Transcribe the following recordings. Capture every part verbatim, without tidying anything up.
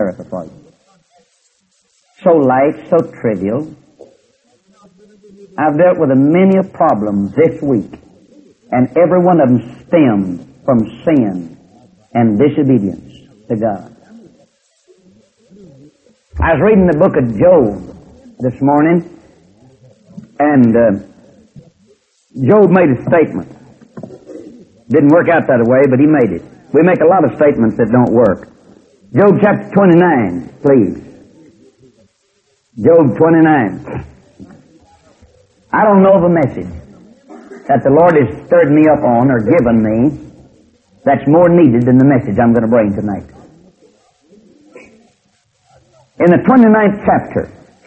America for you. So light, so trivial. I've dealt with a many a problem this week, and every one of them stemmed from sin and disobedience to God. I was reading the book of Job this morning, and uh, Job made a statement. Didn't work out that way, but he made it. We make a lot of statements that don't work. Job chapter twenty-nine, please. Job twenty-nine. I don't know of a message that the Lord has stirred me up on or given me that's more needed than the message I'm going to bring tonight. In the twenty-ninth chapter,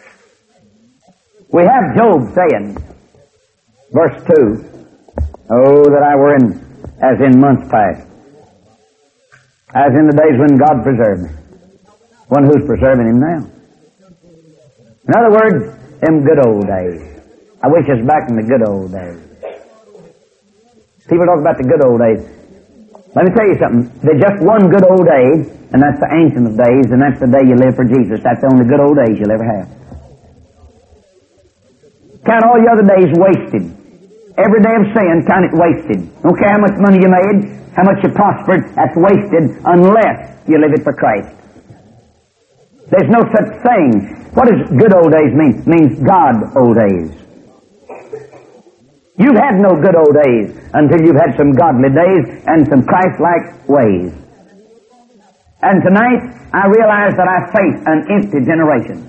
we have Job saying, verse two, "Oh, that I were in, as in months past, as in the days when God preserved me." One who's preserving him now. In other words, them good old days. I wish us back in the good old days. People talk about the good old days. Let me tell you something. There's just one good old day, and that's the Ancient of Days, and that's the day you live for Jesus. That's the only good old days you'll ever have. Count all your other days wasted. Every day of sin, count it wasted. Don't care how much money you made, how much you prospered, that's wasted unless you live it for Christ. There's no such thing. What does good old days mean? It means God old days. You've had no good old days until you've had some godly days and some Christ-like ways. And tonight, I realize that I face an empty generation.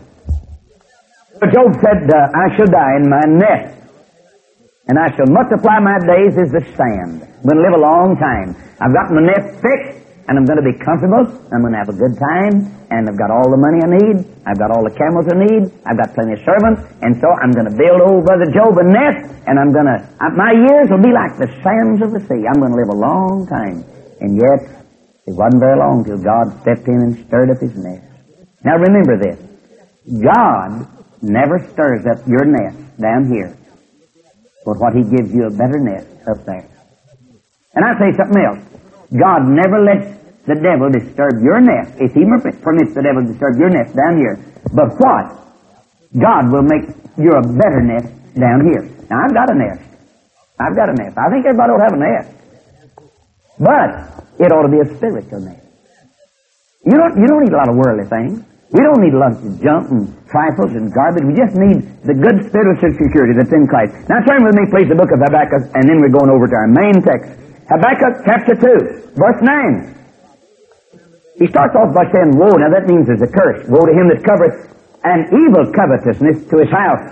Job said, uh, I shall die in my nest, and I shall multiply my days as the sand. I'm going to live a long time. I've got my nest fixed, and I'm going to be comfortable. I'm going to have a good time, and I've got all the money I need. I've got all the camels I need. I've got plenty of servants, and so I'm going to build old Brother Job a nest, and I'm going to, uh, my years will be like the sands of the sea. I'm going to live a long time. And yet, it wasn't very long till God stepped in and stirred up his nest. Now remember this. God never stirs up your nest down here, but what he gives you a better nest up there. And I say something else. God never lets the devil disturb your nest, if he permits the devil to disturb your nest down here. But what? God will make you a better nest down here. Now, I've got a nest. I've got a nest. I think everybody ought to have a nest. But it ought to be a spiritual nest. You don't, you don't need a lot of worldly things. We don't need a lot of junk and trifles and garbage. We just need the good spiritual security that's in Christ. Now turn with me, please, the book of Habakkuk, and then we're going over to our main text. Habakkuk chapter two, verse nine. He starts off by saying, woe. Now that means there's a curse. Woe to him that covereth an evil covetousness to his house,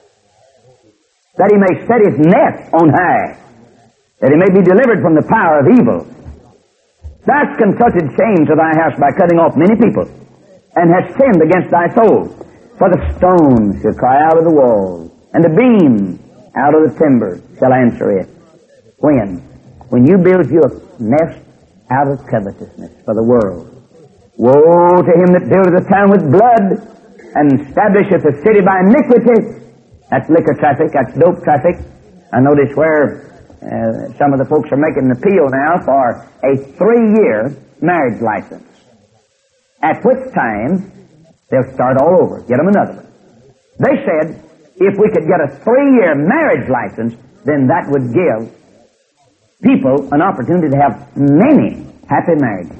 that he may set his net on high, that he may be delivered from the power of evil. Thou hast consulted shame to thy house by cutting off many people, and hast sinned against thy soul. For the stone shall cry out of the wall, and the beam out of the timber shall answer it. When? When you build you a nest out of covetousness for the world. Woe to him that buildeth a town with blood, and establisheth a city by iniquity. That's liquor traffic, that's dope traffic. I notice where uh, some of the folks are making an appeal now for a three-year marriage license, at which time they'll start all over, get them another one. They said if we could get a three-year marriage license, then that would give people an opportunity to have many happy marriages.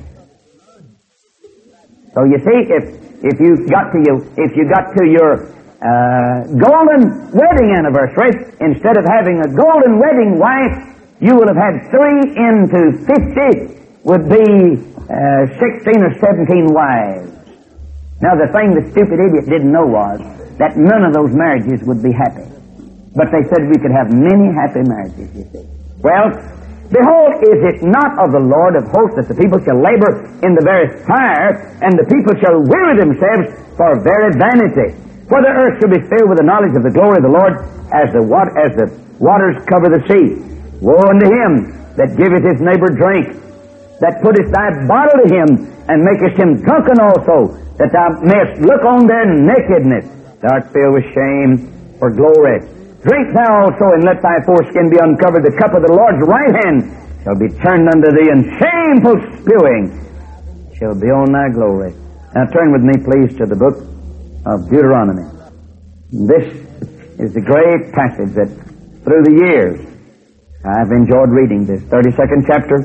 So you see, if if you got to you if you got to your uh, golden wedding anniversary, instead of having a golden wedding wife, you will have had three into fifty would be uh, sixteen or seventeen wives. Now the thing the stupid idiot didn't know was that none of those marriages would be happy, but they said we could have many happy marriages. You see, well. Behold, is it not of the Lord of hosts that the people shall labor in the very fire, and the people shall weary themselves for very vanity? For the earth shall be filled with the knowledge of the glory of the Lord, as the, wat- as the waters cover the sea. Woe unto him that giveth his neighbor drink, that putteth thy bottle to him, and makest him drunken also, that thou mayest look on their nakedness. Thou art filled with shame for glory. Drink thou also, and let thy foreskin be uncovered. The cup of the Lord's right hand shall be turned unto thee, and shameful spewing shall be on thy glory. Now turn with me, please, to the book of Deuteronomy. This is the great passage that through the years I've enjoyed reading this. thirty-second chapter.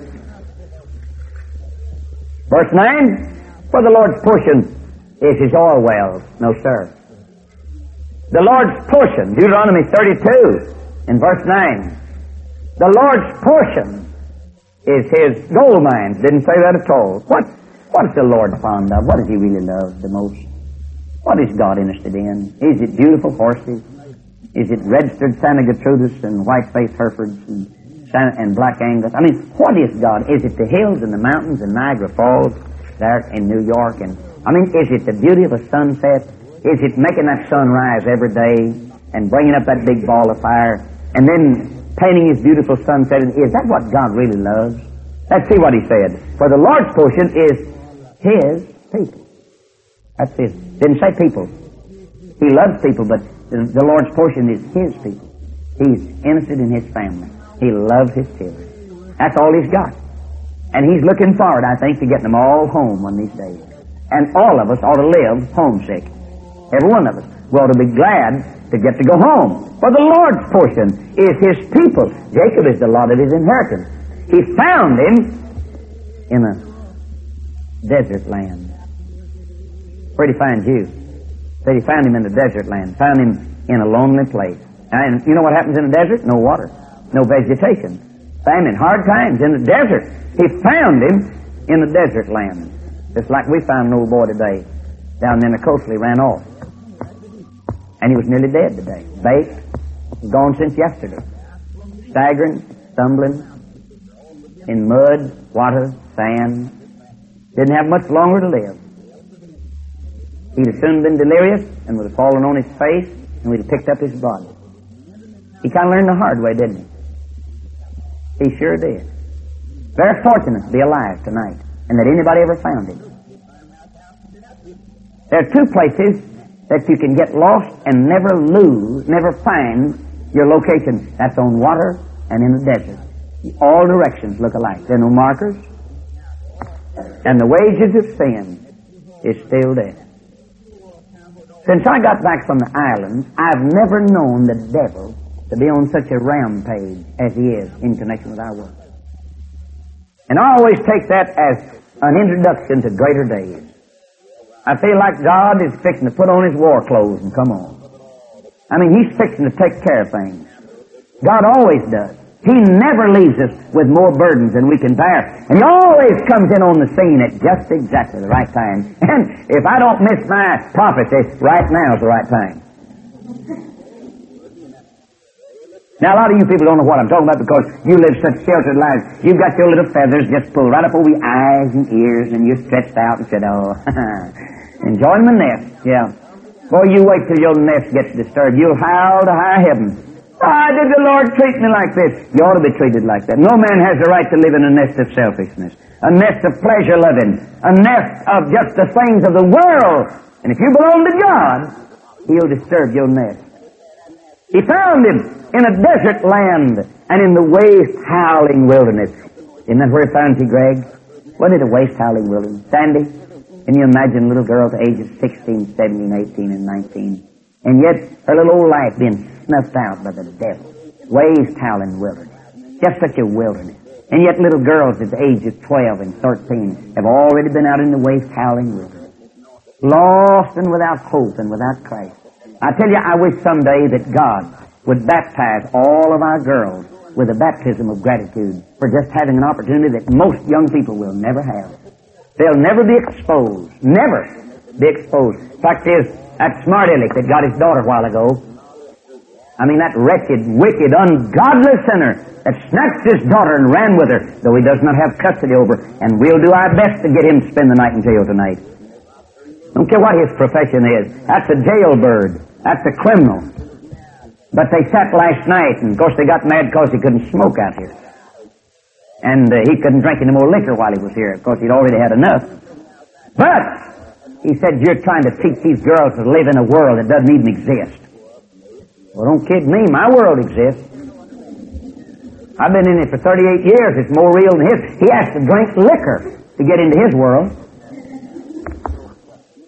Verse nine, for the Lord's portion is his oil wells. No, sir. The Lord's portion, Deuteronomy thirty-two, in verse nine. The Lord's portion is his gold mines. Didn't say that at all. What, what is the Lord fond of? What does he really love the most? What is God interested in? Is it beautiful horses? Is it registered Santa Gertrudis and white-faced Herefords and, and Black Angus? I mean, what is God? Is it the hills and the mountains and Niagara Falls there in New York? And I mean, is it the beauty of a sunset? Is it making that sun rise every day and bringing up that big ball of fire and then painting his beautiful sunset? Is that what God really loves? Let's see what he said. For the Lord's portion is his people. That's his. Didn't say people. He loves people, but the Lord's portion is his people. He's interested in his family. He loves his children. That's all he's got. And he's looking forward, I think, to getting them all home one of these days. And all of us ought to live homesick. Every one of us. We ought to be glad to get to go home. For the Lord's portion is his people. Jacob is the lot of his inheritance. He found him in a desert land. Where'd he find you? Said he found him in the desert land. Found him in a lonely place. And you know what happens in the desert? No water. No vegetation. Famine. Hard times in the desert. He found him in the desert land. Just like we found an old boy today down in the coastal. He ran off. And he was nearly dead today. Baked. Gone since yesterday. Staggering. Stumbling. In mud. Water. Sand. Didn't have much longer to live. He'd have soon been delirious and would have fallen on his face and we'd have picked up his body. He kind of learned the hard way, didn't he? He sure did. Very fortunate to be alive tonight and that anybody ever found him. There are two places that you can get lost and never lose, never find your location. That's on water and in the desert. All directions look alike. There are no markers. And the wages of sin is still there. Since I got back from the islands, I've never known the devil to be on such a rampage as he is in connection with our work. And I always take that as an introduction to greater days. I feel like God is fixing to put on his war clothes and come on. I mean, he's fixing to take care of things. God always does. He never leaves us with more burdens than we can bear. And he always comes in on the scene at just exactly the right time. And if I don't miss my prophecy, right now is the right time. Now, a lot of you people don't know what I'm talking about because you live such sheltered lives. You've got your little feathers just pulled right up over your eyes and ears, and you're stretched out and said, oh, enjoying the nest. Yeah. Boy, you wait till your nest gets disturbed. You'll howl to high heaven. Why did the Lord treat me like this? You ought to be treated like that. No man has the right to live in a nest of selfishness, a nest of pleasure loving, a nest of just the things of the world. And if you belong to God, he'll disturb your nest. He found him in a desert land and in the waste howling wilderness. Isn't that where he found you, Greg? Wasn't it a waste howling wilderness? Sandy, can you imagine little girls ages sixteen, seventeen, eighteen, and nineteen? And yet her little old life being snuffed out by the devil. Waste howling wilderness. Just such a wilderness. And yet little girls at the age of twelve and thirteen have already been out in the waste howling wilderness. Lost and without hope and without Christ. I tell you, I wish someday that God would baptize all of our girls with a baptism of gratitude for just having an opportunity that most young people will never have. They'll never be exposed. Never be exposed. Fact is, that smart aleck that got his daughter a while ago, I mean that wretched, wicked, ungodly sinner that snatched his daughter and ran with her, though he does not have custody over her, and we'll do our best to get him to spend the night in jail tonight. Don't care what his profession is. That's a jailbird. That's a criminal. But they sat last night, and of course they got mad because he couldn't smoke out here. And uh, he couldn't drink any more liquor while he was here. Of course, he'd already had enough. But he said, you're trying to teach these girls to live in a world that doesn't even exist. Well, don't kid me. My world exists. I've been in it for thirty-eight years. It's more real than his. He has to drink liquor to get into his world.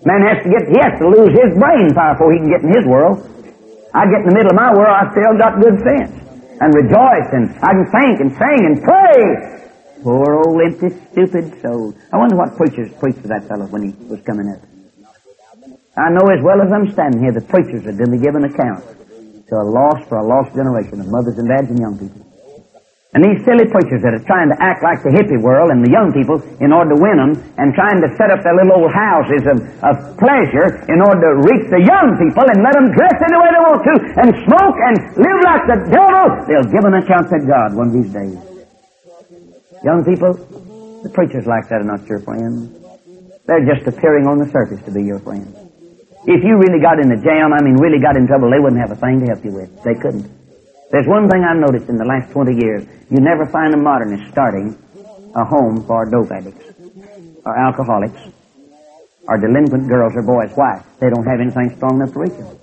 Man has to get, he has to lose his brain power before he can get in his world. I get in the middle of my world, I still got good sense. And rejoice, and I can think and sing and pray. Poor old empty, stupid soul. I wonder what preachers preached to that fellow when he was coming up. I know as well as I'm standing here, the preachers are going to be giving account to a lost for a lost generation of mothers and dads and young people. And these silly preachers that are trying to act like the hippie world and the young people in order to win them, and trying to set up their little old houses of, of pleasure in order to reach the young people and let them dress any way they want to and smoke and live like the devil, they'll give an account to God one of these days. Young people, the preachers like that are not your friends. They're just appearing on the surface to be your friends. If you really got in the jam, I mean really got in trouble, they wouldn't have a thing to help you with. They couldn't. There's one thing I've noticed in the last twenty years. You never find a modernist starting a home for dope addicts or alcoholics or delinquent girls or boys. Why? They don't have anything strong enough to reach them.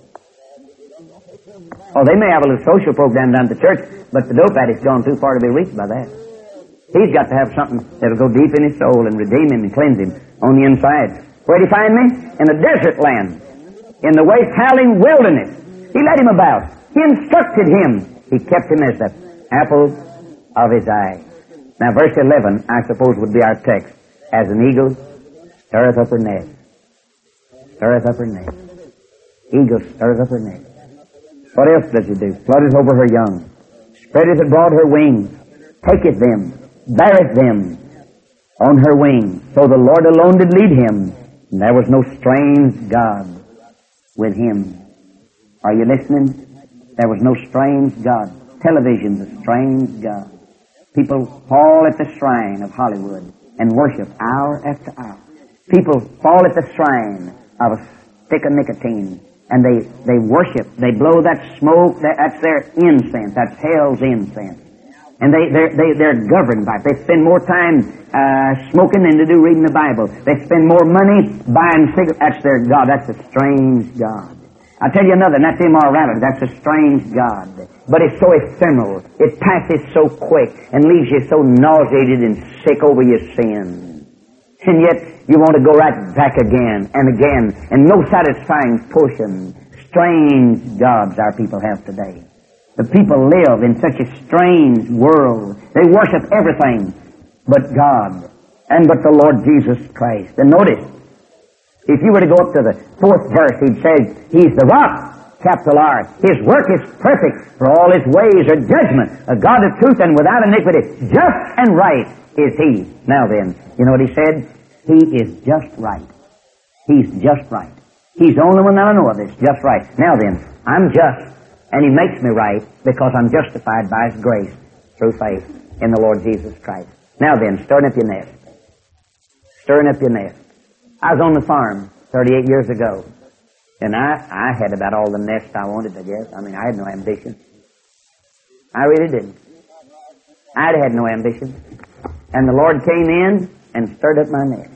Oh, they may have a little social program down at the church, but the dope addict's gone too far to be reached by that. He's got to have something that'll go deep in his soul and redeem him and cleanse him on the inside. Where'd he find me? In a desert land. In the waste howling wilderness. He led him about. He instructed him. He kept him as the apple of his eye. Now verse eleven, I suppose, would be our text. As an eagle stirreth up her nest. Stirreth up her nest. Eagle stirreth up her nest. What else does he do? Flutters over her young. Spreadeth abroad her wings. Taketh them. Beareth them on her wings. So the Lord alone did lead him. And there was no strange God with him. Are you listening? There was no strange God. Television's a strange God. People fall at the shrine of Hollywood and worship hour after hour. People fall at the shrine of a stick of nicotine and they, they worship. They blow that smoke. That's their incense. That's hell's incense. And they, they're, they, they're governed by it. They spend more time uh, smoking than they do reading the Bible. They spend more money buying cigarettes. That's their God. That's a strange God. I'll tell you another, and that's immorality. That's a strange God. But it's so ephemeral. It passes so quick and leaves you so nauseated and sick over your sin. And yet, you want to go right back again and again, and no satisfying portion. Strange gods our people have today. The people live in such a strange world. They worship everything but God and but the Lord Jesus Christ. And notice, if you were to go up to the fourth verse, he'd say, He's the rock, capital R. His work is perfect, for all His ways are judgment. A God of truth and without iniquity. Just and right is He. Now then, you know what He said? He is just right. He's just right. He's the only one that I know of that's just right. Now then, I'm just, and He makes me right because I'm justified by His grace through faith in the Lord Jesus Christ. Now then, stirring up your nest. Stirring up your nest. I was on the farm thirty-eight years ago, and I, I had about all the nests I wanted, I guess. I mean, I had no ambition. I really didn't. I had no ambition. And the Lord came in and stirred up my nest.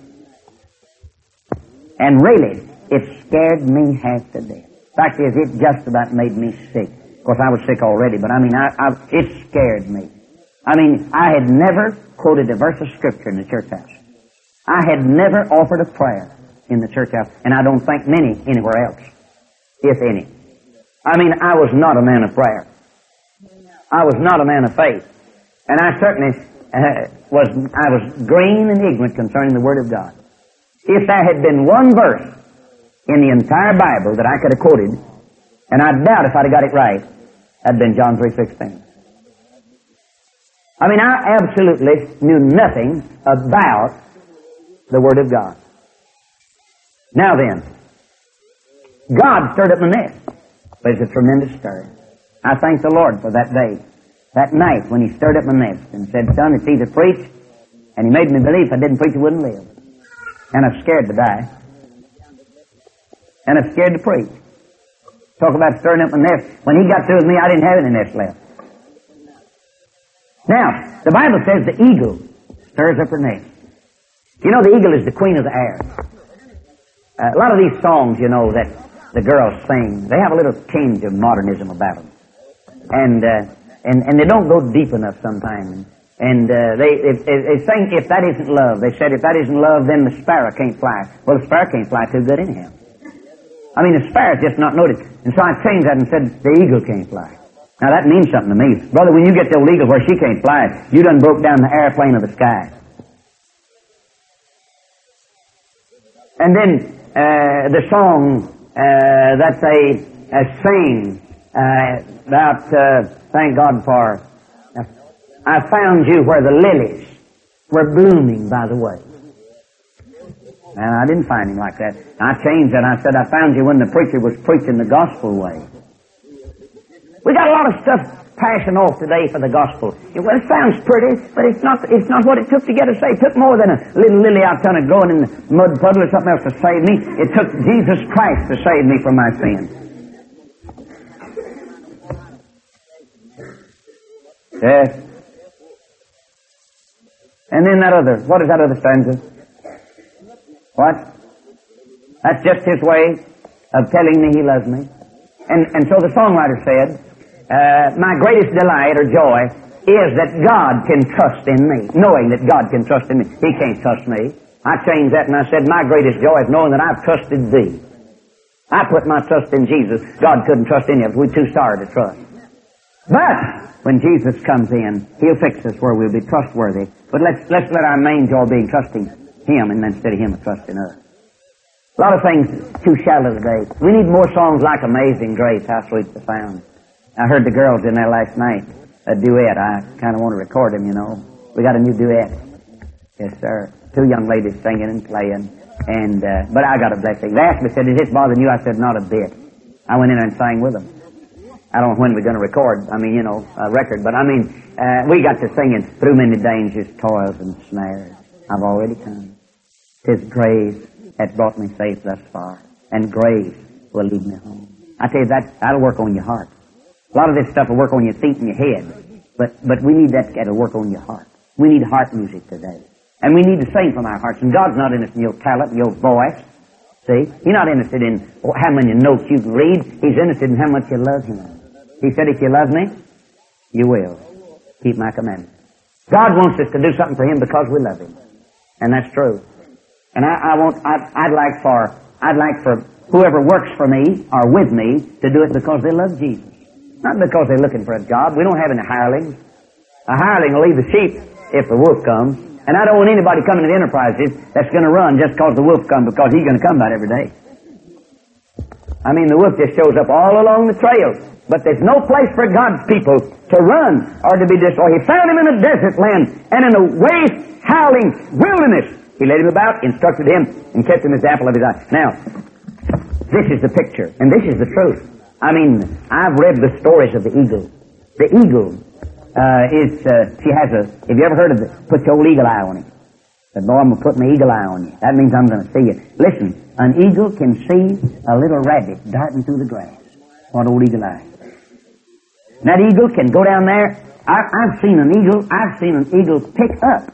And really, it scared me half to death. Fact is, it just about made me sick. Of course, I was sick already, but I mean, I, I, it scared me. I mean, I had never quoted a verse of Scripture in the church house. I had never offered a prayer in the church house, and I don't think many anywhere else, if any. I mean, I was not a man of prayer. I was not a man of faith. And I certainly uh, was, I was green and ignorant concerning the Word of God. If there had been one verse in the entire Bible that I could have quoted, and I doubt if I'd have got it right, that'd been John three sixteen. I mean, I absolutely knew nothing about the Word of God. Now then, God stirred up my nest. But it's a tremendous stir. I thank the Lord for that day, that night when He stirred up my nest and said, Son, it's either preach, and He made me believe if I didn't preach, I wouldn't live. And I'm scared to die. And I'm scared to preach. Talk about stirring up my nest. When He got through with me, I didn't have any nest left. Now, the Bible says the eagle stirs up her nest. You know, the eagle is the queen of the air. Uh, a lot of these songs, you know, that the girls sing, they have a little tinge of modernism about them. And, uh, and, and they don't go deep enough sometimes. And uh, they, if, if, they think if that isn't love, they said if that isn't love, then the sparrow can't fly. Well, the sparrow can't fly too good anyhow. I mean, the sparrow's just not noticed. And so I changed that and said the eagle can't fly. Now that means something to me. Brother, when you get the old eagle where she can't fly, you done broke down the airplane of the sky. And then uh, the song uh, that they uh, sing uh, about, uh, thank God for, uh, I found you where the lilies were blooming by the way. And I didn't find him like that. I changed it. I said, I found you when the preacher was preaching the gospel way. We got a lot of stuff passing off today for the gospel. Well, it sounds pretty, but it's not It's not what it took to get us saved. It took more than a little lily out there growing in the mud puddle or something else to save me. It took Jesus Christ to save me from my sins. Yes. And then that other, what is that other stanza? What? That's just his way of telling me he loves me. And and so the songwriter said, uh, my greatest delight or joy is that God can trust in me, knowing that God can trust in me. He can't trust me. I changed that and I said, my greatest joy is knowing that I've trusted thee. I put my trust in Jesus. God couldn't trust any of us. We're too sorry to trust. But when Jesus comes in, He'll fix us where we'll be trustworthy. But let's let's let our main joy be in trusting Him and instead of Him trusting us. A lot of things too shallow today. We need more songs like Amazing Grace, How Sweet the Sound. I heard the girls in there last night, a duet. I kind of want to record them, you know. We got a new duet. Yes, sir. Two young ladies singing and playing. And uh, but I got a blessing. They asked me, said, is this bothering you? I said, not a bit. I went in there and sang with them. I don't know when we're going to record, I mean, you know, a record, but I mean, uh, we got to singing through many dangers, toils, and snares. I've already come. 'Tis grace that brought me safe thus far, and grace will lead me home. I tell you, that, that'll work on your heart. A lot of this stuff will work on your feet and your head, but, but we need that to work on your heart. We need heart music today. And we need to sing from our hearts, and God's not interested in your talent, your voice. See? He's not interested in how many notes you can read. He's interested in how much you love Him. He said, if you love me, you will keep my commandments. God wants us to do something for Him because we love Him. And that's true. And I, I want, I, I'd like for, I'd like for whoever works for me or with me to do it because they love Jesus. Not because they're looking for a job. We don't have any hirelings. A hireling will leave the sheep if the wolf comes. And I don't want anybody coming to the enterprises that's going to run just because the wolf comes, because he's going to come about every day. I mean, the wolf just shows up all along the trail. But there's no place for God's people to run or to be destroyed. He found him in a desert land and in a waste, howling wilderness. He led him about, instructed him, and kept him as the apple of his eye. Now, this is the picture, and this is the truth. I mean, I've read the stories of the eagle. The eagle uh, is, uh, she has a, have you ever heard of it? Put your old eagle eye on it. Said, boy, I'm going to put my eagle eye on you. That means I'm going to see you. Listen, an eagle can see a little rabbit darting through the grass. What old eagle eye? That eagle can go down there. I, I've seen an eagle, I've seen an eagle pick up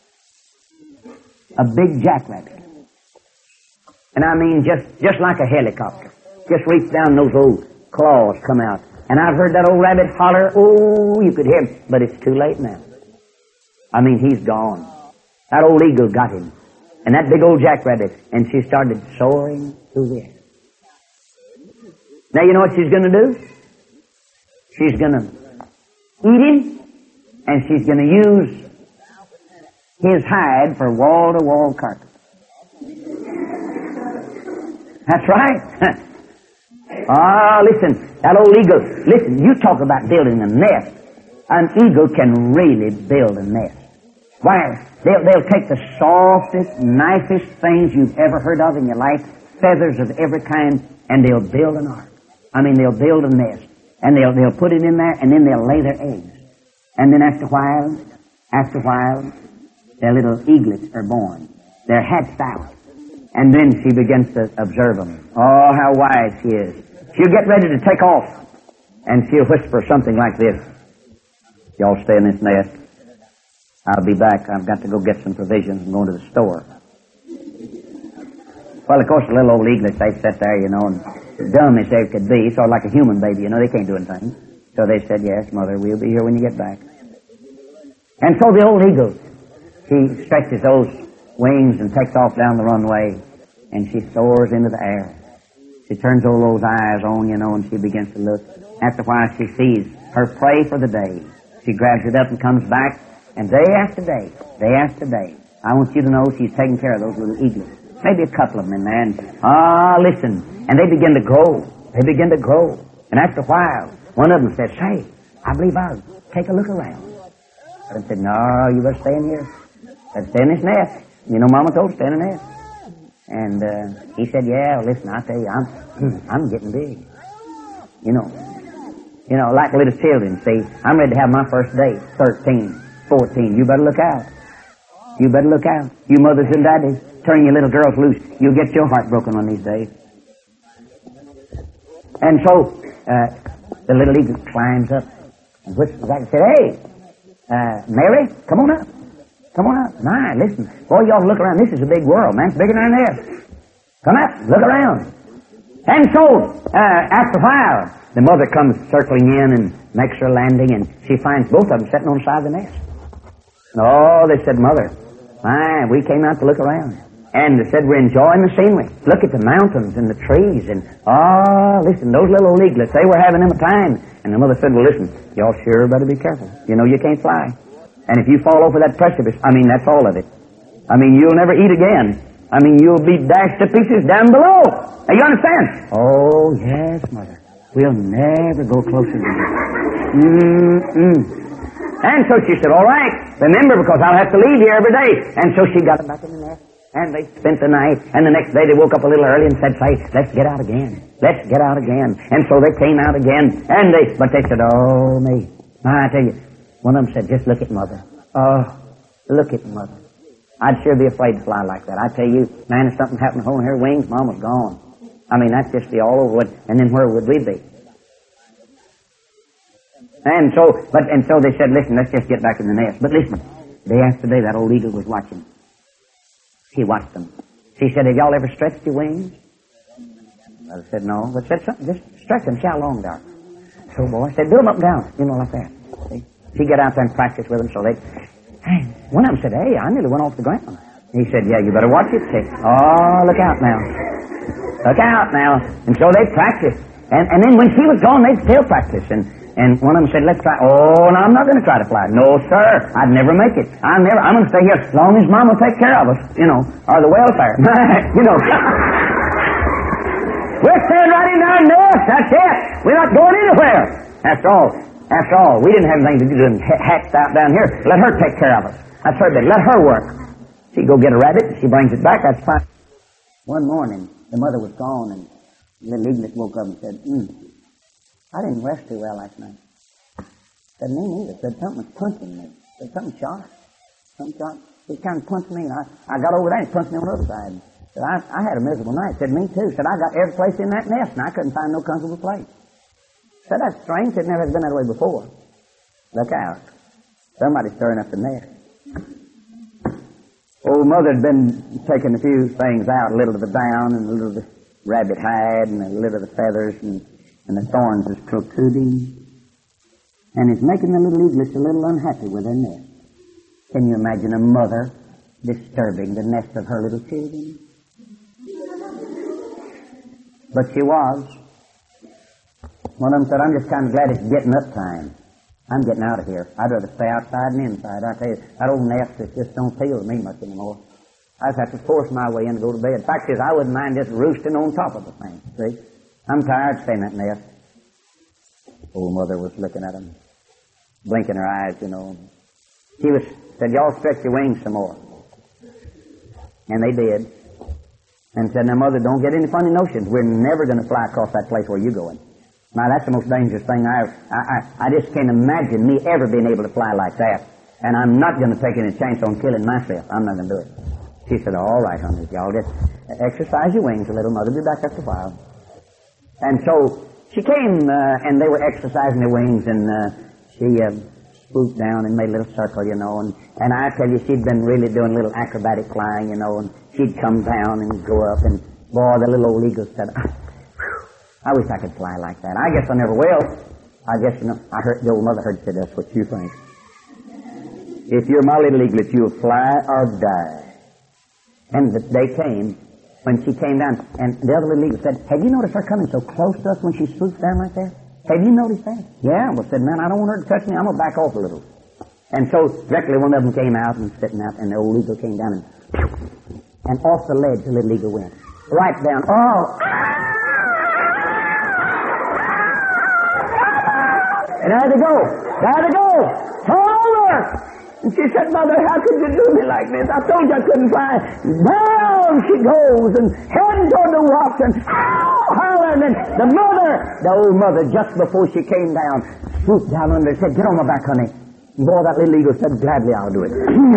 a big jackrabbit. And I mean just, just like a helicopter. Just reach down, those old claws come out. And I've heard that old rabbit holler, oh, you could hear him. But it's too late now. I mean, he's gone. That old eagle got him. And that big old jackrabbit. And she started soaring through the air. Now you know what she's going to do? She's going to eat him, and she's going to use his hide for wall-to-wall carpet. That's right. Ah, listen, that old eagle, listen, you talk about building a nest. An eagle can really build a nest. Why? They'll, they'll take the softest, nicest things you've ever heard of in your life, feathers of every kind, and they'll build an ark. I mean, they'll build a nest. And they'll, they'll put it in there, and then they'll lay their eggs. And then after a while, after a while, their little eaglets are born. They're hatched out. And then she begins to observe them. Oh, how wise she is. She'll get ready to take off, and she'll whisper something like this. Y'all stay in this nest. I'll be back. I've got to go get some provisions and go to the store. Well, of course, the little old eaglets, they sit there, you know, and dumb as they could be, sort of like a human baby, you know, they can't do anything. So they said, yes, Mother, we'll be here when you get back. And so the old eagle, she stretches those wings and takes off down the runway, and she soars into the air. She turns all those eyes on, you know, and she begins to look. After a while, she sees her prey for the day. She grabs it up and comes back, and day after day, day after day, I want you to know she's taking care of those little eaglets. Maybe a couple of them in there. And, ah, listen. And they begin to grow. They begin to grow. And after a while, one of them says, "Say, I believe I'll take a look around." But I said, "No, you better stay in here. Better stay in this nest. You know, Mama told you, stay in the nest." And uh, he said, "Yeah, well, listen, I tell you, I'm I'm getting big. You know, you know, like little children. See, I'm ready to have my first date. Thirteen, fourteen. You better look out. You better look out. You mothers and daddies, turn your little girls loose. You'll get your heart broken one of these days." And so uh, the little eagle climbs up and whispers back and said, "Hey, uh, Mary, come on up. Come on up. My, listen. Boy, you ought to look around. This is a big world, man. It's bigger than this. Come up. Look around." And so, uh, after a while, the mother comes circling in and makes her landing, and she finds both of them sitting on the side of the nest. Oh, they said, "Mother, my, we came out to look around." And they said, "We're enjoying the scenery. Look at the mountains and the trees. And, oh, listen, those little eaglets, they were having them a time." And the mother said, "Well, listen, y'all sure better be careful. You know you can't fly. And if you fall over that precipice, I mean, that's all of it. I mean, you'll never eat again. I mean, you'll be dashed to pieces down below. Now, you understand?" "Oh, yes, Mother. We'll never go closer to you." Mm-mm. And so she said, "All right, remember, because I'll have to leave here every day." And so she got them back in the nest, and they spent the night. And the next day they woke up a little early and said, "Say, let's get out again. Let's get out again." And so they came out again. And they, but they said, "Oh, me. I tell you," one of them said, "Just look at Mother. Oh, look at Mother. I'd sure be afraid to fly like that. I tell you, man, if something happened to hold her wings, Mom was gone. I mean, that'd just be all over with. And then where would we be?" And so, but, and so they said, "Listen, let's just get back in the nest." But listen, day after day, that old eagle was watching. She watched them. She said, "Have y'all ever stretched your wings?" I said, "No." But said, "Something, just stretch them, see how long they are." So boy said, "Do them up and down, you know, like that." See? She got out there and practiced with them, so they, hey, one of them said, "Hey, I nearly went off the ground." He said, "Yeah, you better watch it." See? "Oh, look out now. Look out now." And so they practiced. And, and then when she was gone, they'd still practice. And, and one of them said, "Let's try." "Oh, no, I'm not going to try to fly." "No, sir. I'd never make it. I'm never, I'm going to stay here as long as Mom will take care of us, you know, or the welfare." You know. We're staying right in our nest. That's it. We're not going anywhere. After all, after all, we didn't have anything to do and hatched out down here. Let her take care of us. That's her bed. Let her work. She go get a rabbit. She brings it back. That's fine. One morning, the mother was gone, and little eaglet woke up and said, hmm, "I didn't rest too well last night." Said, "Me neither." Said, "Something was punching me." Said, "Something sharp. Something sharp." He kind of punched me, and I, I got over there and punched me on the other side. Said, I, I had a miserable night." Said, "Me too." Said, "I got every place in that nest, and I couldn't find no comfortable place." Said, "That's strange. It never has been that way before." Look out. Somebody's stirring up the nest. Old Mother had been taking a few things out, a little of the down and a little of the rabbit hide and a little of the feathers and, and the thorns is protruding. And it's making the little eaglets a little unhappy with their nest. Can you imagine a mother disturbing the nest of her little children? But she was. One of them said, "I'm just kind of glad it's getting up time. I'm getting out of here. I'd rather stay outside than inside. I tell you, that old nest it just don't appeal to me much anymore. I just have to force my way in to go to bed. The fact is, I wouldn't mind just roosting on top of the thing. See? I'm tired of staying in that nest." Old Mother was looking at him, blinking her eyes, you know. She was said, "Y'all stretch your wings some more." And they did. And said, "Now, Mother, don't get any funny notions. We're never going to fly across that place where you're going. Now, that's the most dangerous thing I, I, I, I just can't imagine me ever being able to fly like that. And I'm not going to take any chance on killing myself. I'm not going to do it." She said, "All right, honey, y'all just exercise your wings a little. Mother will be back after a while." And so she came, uh, and they were exercising their wings, and uh, she uh, swooped down and made a little circle, you know. And, and I tell you, she'd been really doing a little acrobatic flying, you know, and she'd come down and go up, and boy, the little old eagle said, "I wish I could fly like that. I guess I never will." I guess, you know, I heard, the old mother heard say, "That's what you think." if you're my little eaglet, you'll fly or die. And the day came when she came down, and the other little eagle said, have you noticed her coming so close to us when she swoops down like that? Have you noticed that? Yeah. Well, said, man, I don't want her to touch me. I'm going to back off a little. And so directly one of them came out and sitting out, and the old eagle came down, and and off the ledge the little eagle went. Right down. Oh! And there they go. There they go. Over! And she said, Mother, how could you do me like this? I told you I couldn't fly. Down she goes and heading toward the rocks and ow, hollering. And the mother, the old mother, just before she came down, swooped down under and said, get on my back, honey. And boy, that little eagle said, gladly I'll do it.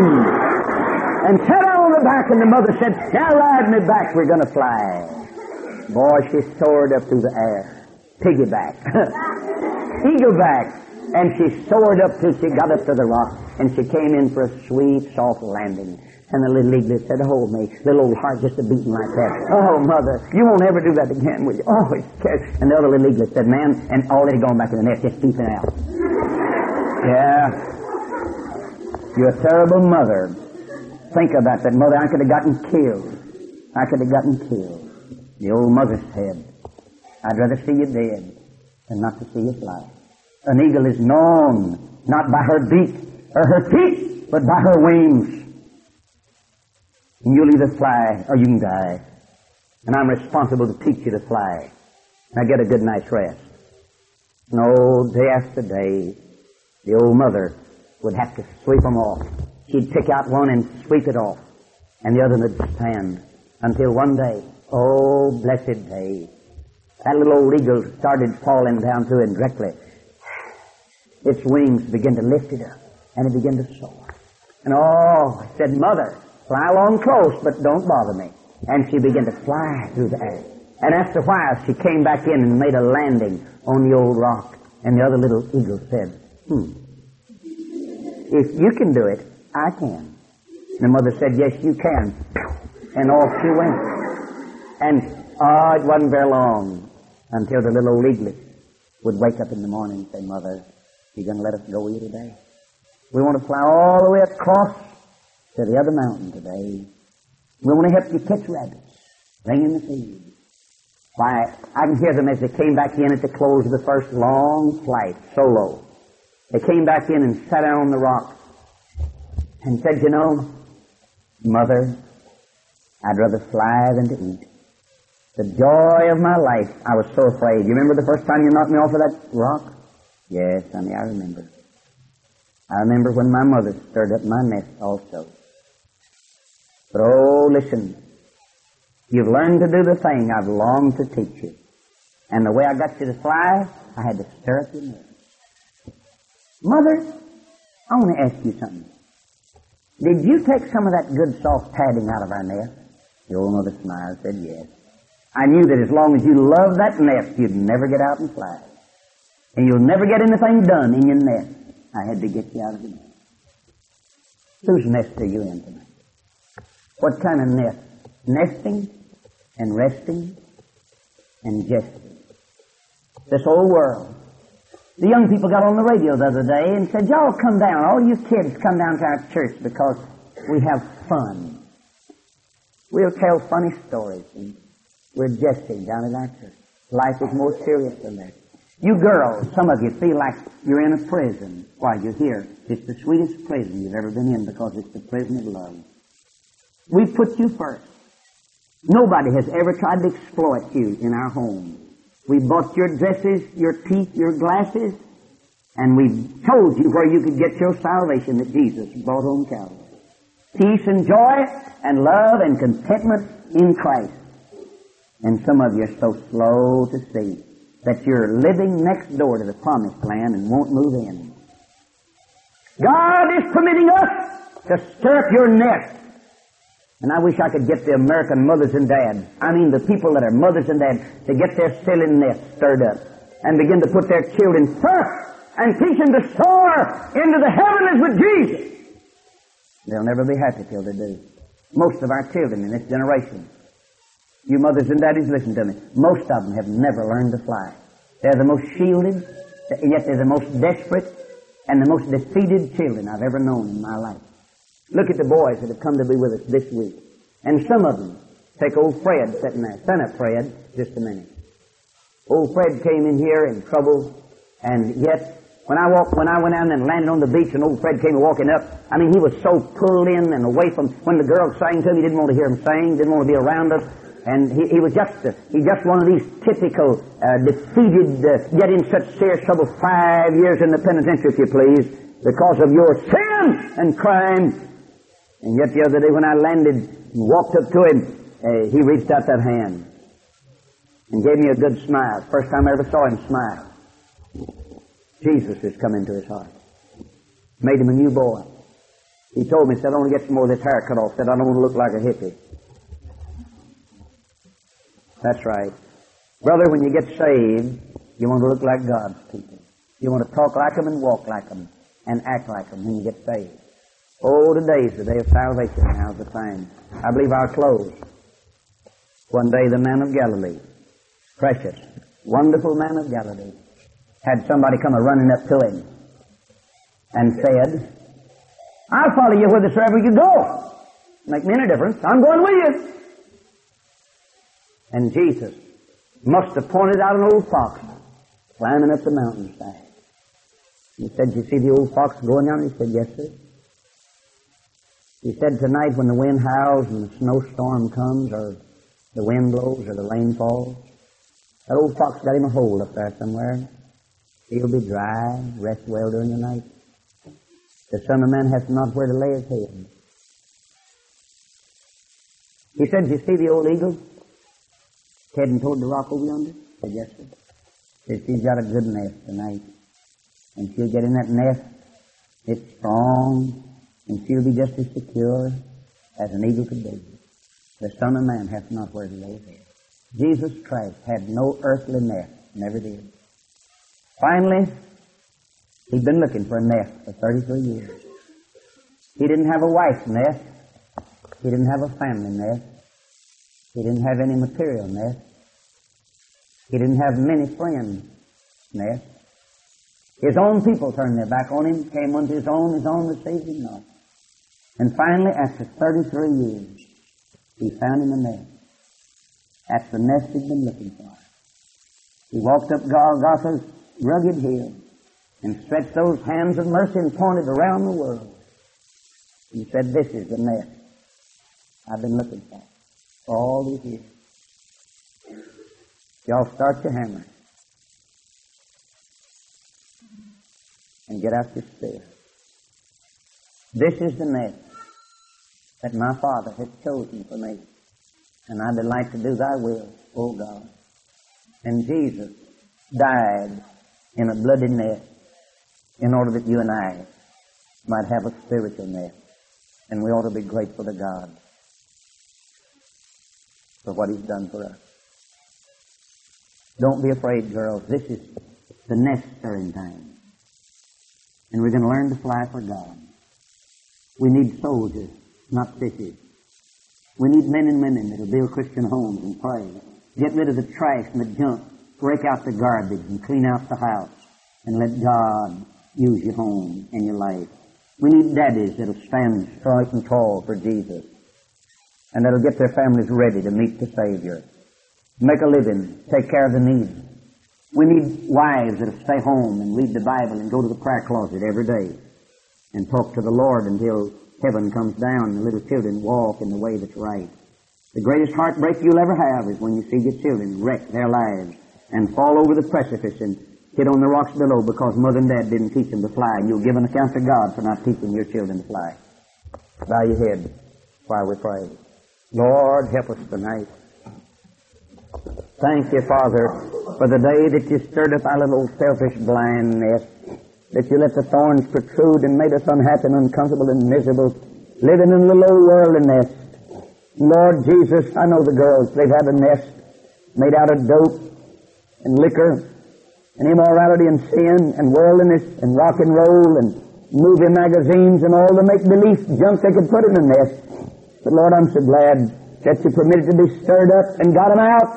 And sat on the back, and the mother said, now ride me back, we're going to fly. Boy, she soared up through the air. Piggyback. Eagleback. And she soared up till she got up to the rock, and she came in for a sweet, soft landing. And the little eaglet said, hold me. Little old heart just a beating like that. Oh, Mother, you won't ever do that again, will you? Oh, it's scared. And the other little eaglet said, man, and already going back in the nest, just peeping out. Yeah. You're a terrible mother. Think about that, Mother. I could have gotten killed. I could have gotten killed. The old mother said, I'd rather see you dead than not to see you fly. An eagle is known not by her beak or her feet, but by her wings. And you'll either fly or you can die. And I'm responsible to teach you to fly. Now get a good night's rest. And oh, day after day, the old mother would have to sweep them off. She'd pick out one and sweep it off, and the other would stand until one day, oh, blessed day, that little old eagle started falling down to it directly. Its wings began to lift it up, and it began to soar. And oh, I said, Mother, fly along close, but don't bother me. And she began to fly through the air. And after a while, she came back in and made a landing on the old rock. And the other little eagle said, hmm, if you can do it, I can. And the mother said, yes, you can. And off she went. And oh, it wasn't very long until the little old eaglet would wake up in the morning and say, Mother, you going to let us go with you today? We want to fly all the way across to the other mountain today. We want to help you catch rabbits, bring in the seed. Why, I can hear them as they came back in at the close of the first long flight, solo. They came back in and sat down on the rock and said, you know, Mother, I'd rather fly than to eat. The joy of my life, I was so afraid. You remember the first time you knocked me off of that rock? Yes, honey, I remember. I remember when my mother stirred up my nest also. But oh, listen, you've learned to do the thing I've longed to teach you. And the way I got you to fly, I had to stir up your nest. Mother, I want to ask you something. Did you take some of that good soft padding out of our nest? The old mother smiled and said yes. I knew that as long as you loved that nest, you'd never get out and fly. And you'll never get anything done in your nest. I had to get you out of the nest. Whose nest are you in tonight? What kind of nest? Nesting and resting and jesting. This whole world. The young people got on the radio the other day and said, y'all come down, all you kids come down to our church because we have fun. We'll tell funny stories and we're jesting down in our church. Life is more serious than that. You girls, some of you feel like you're in a prison while you're here. It's the sweetest prison you've ever been in because it's the prison of love. We put you first. Nobody has ever tried to exploit you in our home. We bought your dresses, your teeth, your glasses, and we told you where you could get your salvation that Jesus brought on Calvary. Peace and joy and love and contentment in Christ. And some of you are so slow to see that you're living next door to the promised land and won't move in. God is permitting us to stir up your nest. And I wish I could get the American mothers and dads, I mean the people that are mothers and dads, to get their silly nest stirred up and begin to put their children first and teach them to soar into the heavens with Jesus. They'll never be happy till they do. Most of our children in this generation, you mothers and daddies, listen to me, most of them have never learned to fly. They're the most shielded, and yet they're the most desperate, and the most defeated children I've ever known in my life. Look at the boys that have come to be with us this week. And some of them, take old Fred sitting there. Son of Fred, just a minute. Old Fred came in here in trouble, and yet when I walked, when I went out and landed on the beach and old Fred came walking up, I mean, he was so pulled in and away from, when the girls sang to him, he didn't want to hear them sing, didn't want to be around us. And he, he was just, uh, he just one of these typical, uh, defeated, uh, get in such serious trouble, five years in the penitentiary, if you please, because of your sin and crime. And yet the other day when I landed and walked up to him, uh, he reached out that hand and gave me a good smile. First time I ever saw him smile. Jesus has come into his heart. Made him a new boy. He told me, said, I want to get some more of this hair cut off. Said, I don't want to look like a hippie. That's right. Brother, when you get saved, you want to look like God's people. You want to talk like them and walk like them and act like them when you get saved. Oh, today's the day of salvation. Now's the time. I believe our close. One day the man of Galilee, precious, wonderful man of Galilee, had somebody come a-running up to him and said, I'll follow you whithersoever you go. Make me any difference. I'm going with you. And Jesus must have pointed out an old fox climbing up the mountainside. He said, you see the old fox going down? He said, yes, sir. He said, tonight when the wind howls and the snowstorm comes or the wind blows or the rain falls, that old fox got him a hole up there somewhere. He'll be dry, rest well during the night. The Son of Man hath not where to lay his head. He said, you see the old eagle heading toward the rock over yonder? He said, yes, sir. He said, she's got a good nest tonight. And she'll get in that nest. It's strong. And she'll be just as secure as an eagle could be. The Son of Man hath not where to lay his head. Jesus Christ had no earthly nest. Never did. Finally, he'd been looking for a nest for thirty-three years. He didn't have a wife's nest. He didn't have a family nest. He didn't have any material nest. He didn't have many friends' nest. His own people turned their back on him, came unto his own, his own received him not. And finally, after thirty-three years, he found him a nest. That's the nest he'd been looking for. He walked up Golgotha's rugged hill and stretched those hands of mercy and pointed around the world. He said, this is the nest I've been looking for for all these years. Y'all start your hammer and get out your spear. This is the nest that my Father has chosen for me, and I delight to do thy will, O God. And Jesus died in a bloody nest in order that you and I might have a spiritual nest. And we ought to be grateful to God for what he's done for us. Don't be afraid, girls. This is the nest stirring time. And we're going to learn to fly for God. We need soldiers, not fishes. We need men and women that will build Christian homes and pray. Get rid of the trash and the junk. Break out the garbage and clean out the house. And let God use your home and your life. We need daddies that will stand straight and tall for Jesus. And that will get their families ready to meet the Savior. Make a living. Take care of the needy. We need wives that will stay home and read the Bible and go to the prayer closet every day. And talk to the Lord until heaven comes down and the little children walk in the way that's right. The greatest heartbreak you'll ever have is when you see your children wreck their lives and fall over the precipice and hit on the rocks below because mother and dad didn't teach them to fly. And you'll give an account to God for not teaching your children to fly. Bow your head while we pray. Lord, help us tonight. Thank you, Father, for the day that you stirred up our little selfish blindness, that you let the thorns protrude and made us unhappy and uncomfortable and miserable, living in the low worldliness. Lord Jesus, I know the girls, they've had a nest made out of dope and liquor and immorality and sin and worldliness and rock and roll and movie magazines and all the make-believe junk they could put in the nest. But Lord, I'm so glad that you permitted it to be stirred up and got them out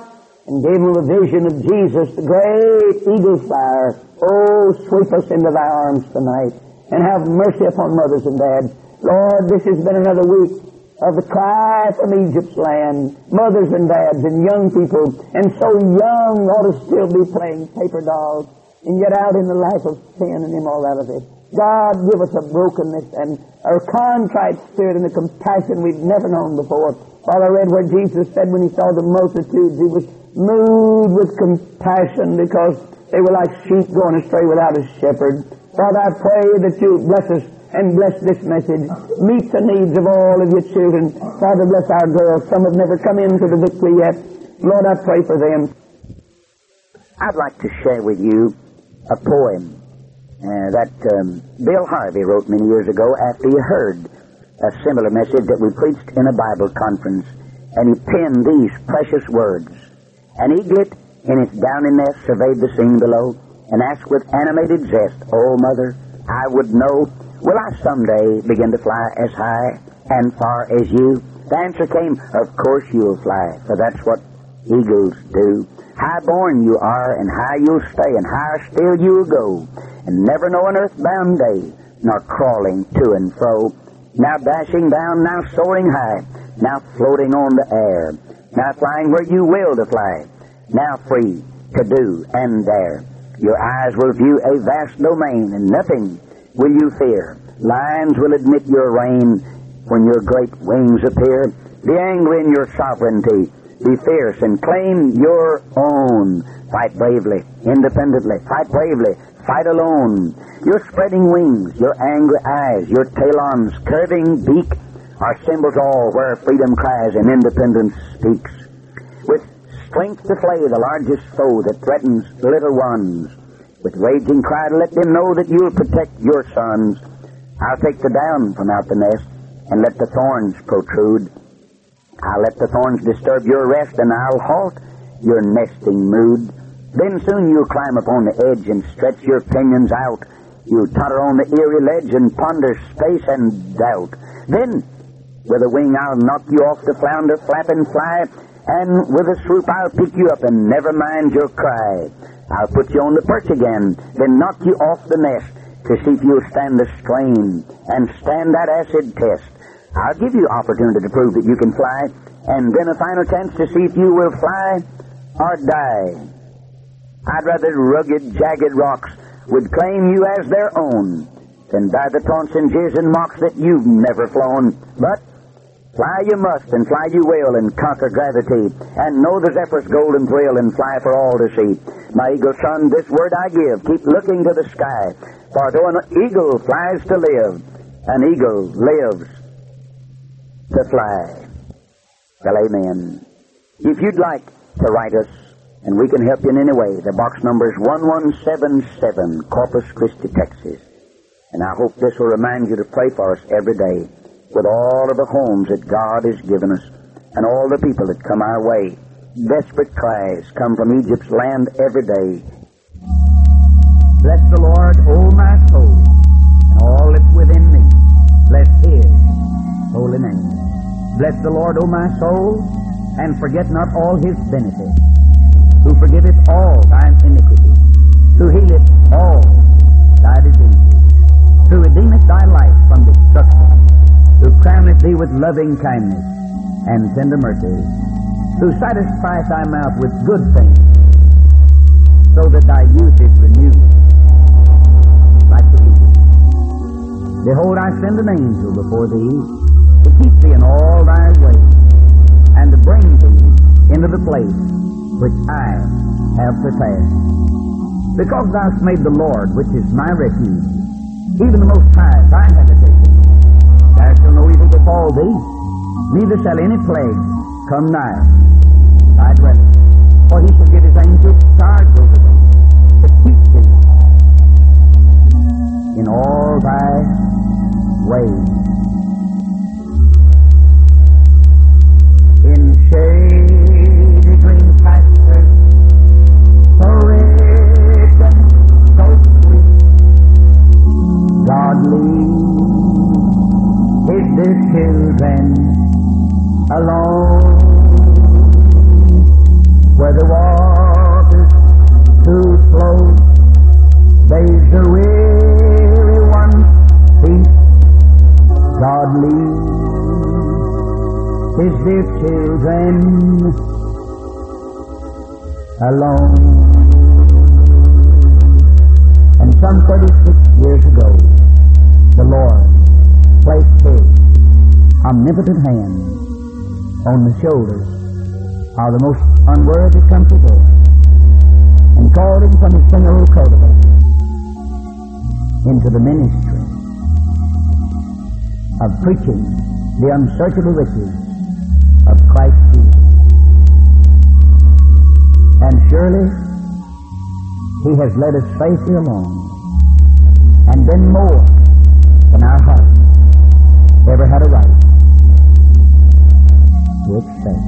and gave them a vision of Jesus, the great eagle flyer. Oh, sweep us into thy arms tonight, and have mercy upon mothers and dads. Lord, this has been another week of the cry from Egypt's land. Mothers and dads and young people, and so young ought to still be playing paper dolls, and yet out in the life of sin and immorality. God, give us a brokenness and a contrite spirit and a compassion we've never known before. Father, I read where Jesus said when he saw the multitudes, he was moved with compassion because they were like sheep going astray without a shepherd. Father, I pray that you bless us and bless this message. Meet the needs of all of your children. Father, bless our girls. Some have never come into the victory yet. Lord, I pray for them. I'd like to share with you a poem uh, that um, Bill Harvey wrote many years ago after he heard a similar message that we preached in a Bible conference. And he penned these precious words. An eaglet in its downy nest surveyed the scene below and asked with animated zest, "Oh, mother, I would know, will I someday begin to fly as high and far as you?" The answer came, "Of course you'll fly, for that's what eagles do. High-born you are, and high you'll stay, and higher still you'll go, and never know an earthbound day, nor crawling to and fro. Now dashing down, now soaring high, now floating on the air, now flying where you will to fly, now free to do and dare. Your eyes will view a vast domain, and nothing will you fear. Lions will admit your reign when your great wings appear. Be angry in your sovereignty, be fierce and claim your own. Fight bravely, independently, fight bravely, fight alone. Your spreading wings, your angry eyes, your talons, curving beak are symbols all where freedom cries and independence speaks. With strength to slay the largest foe that threatens little ones, with raging cry to let them know that you'll protect your sons. I'll take the down from out the nest and let the thorns protrude. I'll let the thorns disturb your rest, and I'll halt your nesting mood. Then soon you'll climb upon the edge and stretch your pinions out. You'll totter on the eerie ledge and ponder space and doubt. Then, with a wing I'll knock you off the flounder, flap and fly, and with a swoop I'll pick you up and never mind your cry. I'll put you on the perch again, then knock you off the nest to see if you'll stand the strain and stand that acid test. I'll give you opportunity to prove that you can fly, and then a final chance to see if you will fly or die. I'd rather rugged, jagged rocks would claim you as their own than die the taunts and jeers and mocks that you've never flown. But fly you must, and fly you will, and conquer gravity, and know the zephyr's golden thrill, and fly for all to see. My eagle son, this word I give, keep looking to the sky, for though an eagle flies to live, an eagle lives to fly. Well, amen. If you'd like to write us, and we can help you in any way, the box number is one one seven seven, Corpus Christi, Texas. And I hope this will remind you to pray for us every day, with all of the homes that God has given us, and all the people that come our way. Desperate cries come from Egypt's land every day. Bless the Lord, O my soul, and all that's within me. Bless His holy name. Bless the Lord, O my soul, and forget not all His benefits, who forgiveth all thine iniquities, who healeth all thy diseases, who redeemeth thy life from destruction, who crowneth thee with loving kindness and tender mercies, who satisfieth thy mouth with good things, so that thy youth is renewed like the eagle. Behold, I send an angel before thee to keep thee in all thy ways, and to bring thee into the place which I have prepared. Because thou hast made the Lord, which is my refuge, even the Most High, thy habitation, there shall no evil befall thee, neither shall any plague come nigh thy dwelling. For he shall give his angels charge over thee, to keep thee in all thy ways. In shady green pastures, so rich and so sweet, God leads His dear children alone, where the water saves the weary one. Peace, God leads His dear children alone. And some thirty-six years ago, the Lord placed His omnipotent hand on the shoulders of the most unworthy country boy and called him from his single cultivator into the ministry of preaching the unsearchable riches of Christ Jesus. And surely He has led us safely along and been more than our heart ever had a right to expect.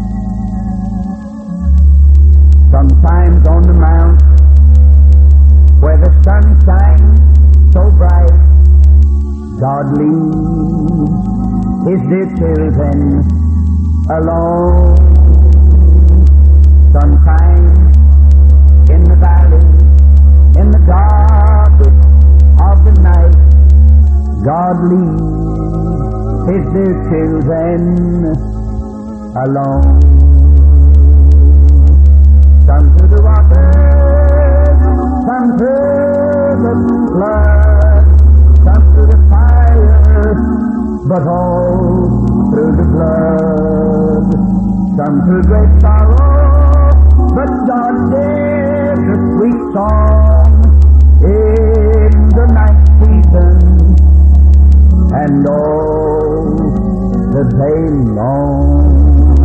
Sometimes on the mount where the sun shines so bright, God leads His dear children alone. Sometimes in the valley, in the darkness of the night, God leads His dear children alone. Some through the water, some through the flood, some through the fire, but all through the blood. Some through great sorrow, but God gives a sweet song in the night season and all the day long.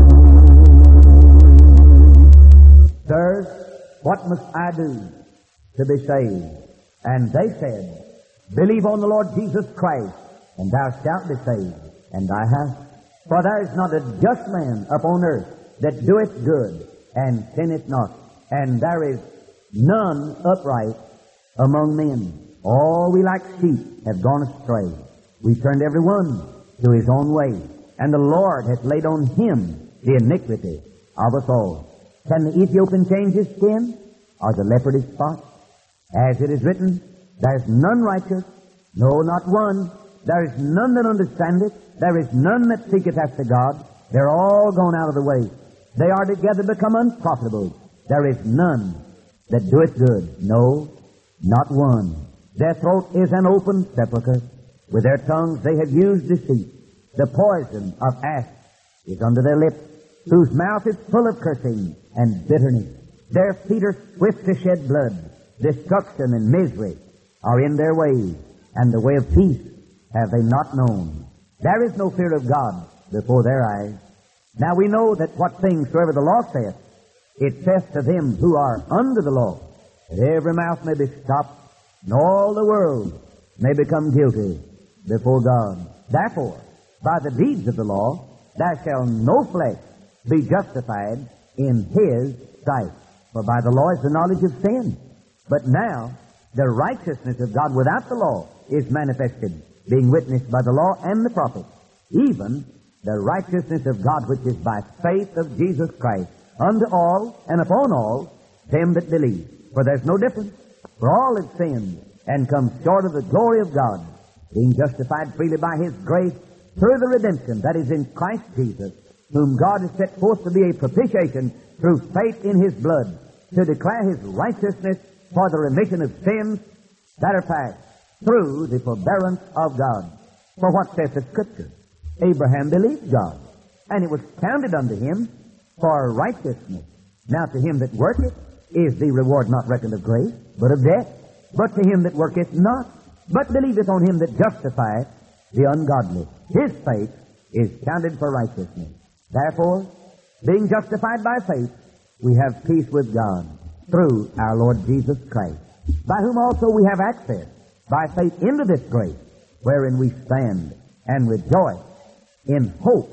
Sirs, what must I do to be saved? And they said, believe on the Lord Jesus Christ, and thou shalt be saved, and thy house. For there is not a just man upon earth that doeth good, and sinneth not. And there is none upright among men. All we like sheep have gone astray. We turned every one to his own way, and the Lord hath laid on him the iniquity of us all. Can the Ethiopian change his skin, or the leopard his spot? As it is written, there is none righteous, no, not one. There is none that understandeth. There is none that seeketh after God. They're all gone out of the way. They are together become unprofitable. There is none that doeth good, no, not one. Their throat is an open sepulchre. With their tongues they have used deceit. The poison of asps is under their lips, whose mouth is full of cursing and bitterness. Their feet are swift to shed blood. Destruction and misery are in their ways, and the way of peace have they not known. There is no fear of God before their eyes. Now we know that what things soever the law saith, it saith to them who are under the law, that every mouth may be stopped, and all the world may become guilty before God. Therefore, by the deeds of the law, there shall no flesh be justified in His sight. For by the law is the knowledge of sin. But now, the righteousness of God without the law is manifested, being witnessed by the law and the prophets, even the righteousness of God which is by faith of Jesus Christ, unto all and upon all them that believe. For there's no difference. For all have sinned and come short of the glory of God, being justified freely by His grace through the redemption that is in Christ Jesus, whom God has set forth to be a propitiation through faith in His blood, to declare His righteousness for the remission of sins that are past, through the forbearance of God. For what saith the Scripture? Abraham believed God, and it was counted unto him for righteousness. Now to him that worketh is the reward not reckoned of grace, but of debt. But to him that worketh not, but believeth on Him that justifieth the ungodly, his faith is counted for righteousness. Therefore, being justified by faith, we have peace with God through our Lord Jesus Christ, by whom also we have access by faith into this grace, wherein we stand and rejoice in hope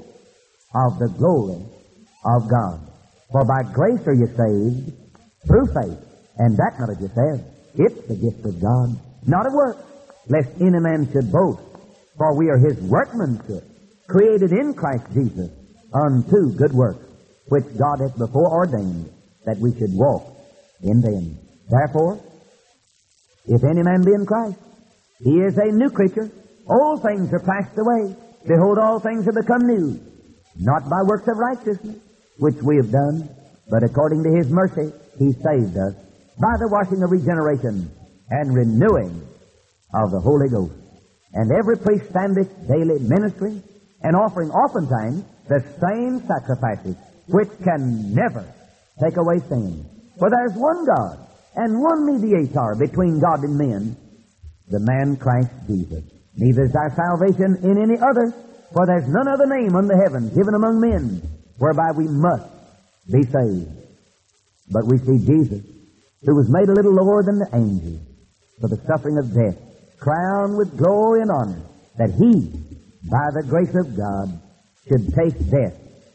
of the glory of God. For by grace are you saved through faith, and that not of yourselves. It's the gift of God, not of works, lest any man should boast. For we are His workmanship, created in Christ Jesus unto good works, which God hath before ordained that we should walk in them. Therefore, If any man be in Christ, he is a new creature. Old things are passed away. Behold, all things are become new. Not by works of righteousness, which we have done, but according to his mercy, he saved us by the washing of regeneration and renewing of the Holy Ghost. And every priest standeth daily ministering and offering oftentimes the same sacrifices, which can never take away sin. For there is one God and one mediator between God and men, the man Christ Jesus. Neither is our salvation in any other, for there is none other name under heaven given among men whereby we must be saved. But we see Jesus, who was made a little lower than the angels for the suffering of death, crowned with glory and honor, that he, by the grace of God, should taste death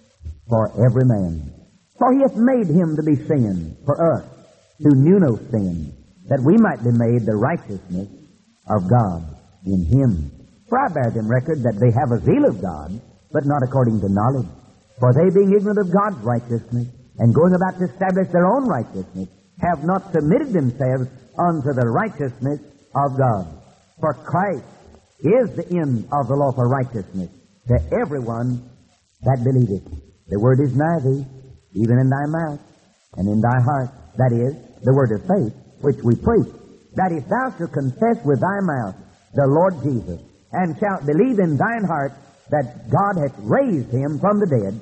for every man. For he hath made him to be sin for us, who knew no sin, that we might be made the righteousness of God in him. For I bear them record that they have a zeal of God, but not according to knowledge. For they, being ignorant of God's righteousness, and going about to establish their own righteousness, have not submitted themselves unto the righteousness of God. For Christ is the end of the law for righteousness to everyone that believeth. The word is nigh thee, even in thy mouth and in thy heart. That is, the word of faith, which we preach. That if thou shalt confess with thy mouth the Lord Jesus, and shalt believe in thine heart that God hath raised him from the dead,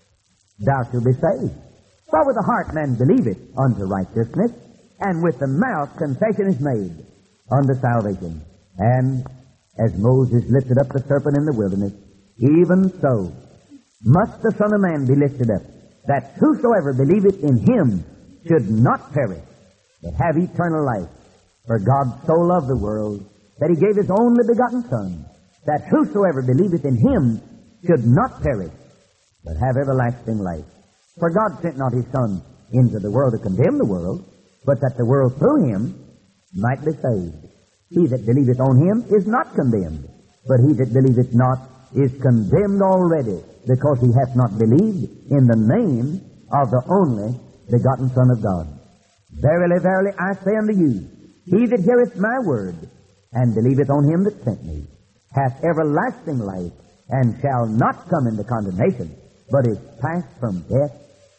thou shalt be saved. For with the heart man believeth unto righteousness, and with the mouth confession is made unto salvation. And as Moses lifted up the serpent in the wilderness, even so must the Son of Man be lifted up, that whosoever believeth in him should not perish, but have eternal life. For God so loved the world, that he gave his only begotten Son, that whosoever believeth in him should not perish, but have everlasting life. For God sent not his Son into the world to condemn the world, but that the world through him might be saved. He that believeth on him is not condemned, but he that believeth not is condemned already, because he hath not believed in the name of the only begotten Son of God. Verily, verily, I say unto you, he that heareth my word, and believeth on him that sent me, hath everlasting life, and shall not come into condemnation, but is passed from death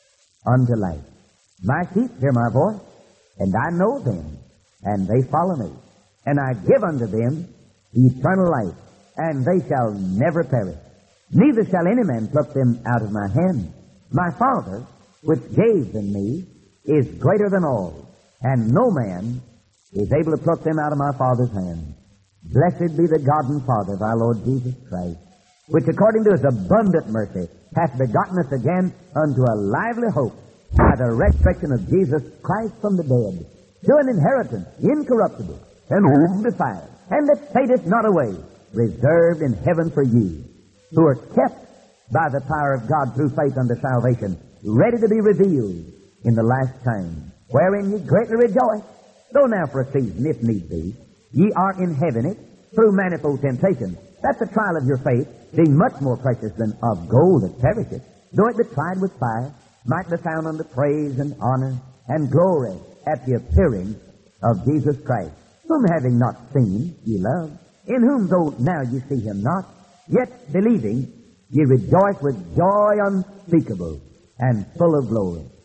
unto life. My sheep hear my voice, and I know them, and they follow me. And I give unto them eternal life, and they shall never perish. Neither shall any man pluck them out of my hand. My Father, which gave them me, is greater than all, and no man is able to pluck them out of my Father's hand. Blessed be the God and Father of our Lord Jesus Christ, which according to his abundant mercy hath begotten us again unto a lively hope by the resurrection of Jesus Christ from the dead, to an inheritance incorruptible and undefiled, and that fadeth not away, reserved in heaven for you, who are kept by the power of God through faith unto salvation, ready to be revealed in the last time, wherein ye greatly rejoice, though now for a season, if need be, ye are in heaven through manifold temptation, that the trial of your faith, being much more precious than of gold that perisheth, though it be tried with fire, might be found unto praise and honor and glory at the appearing of Jesus Christ, whom having not seen ye love, in whom though now ye see him not, yet believing ye rejoice with joy unspeakable and full of glory,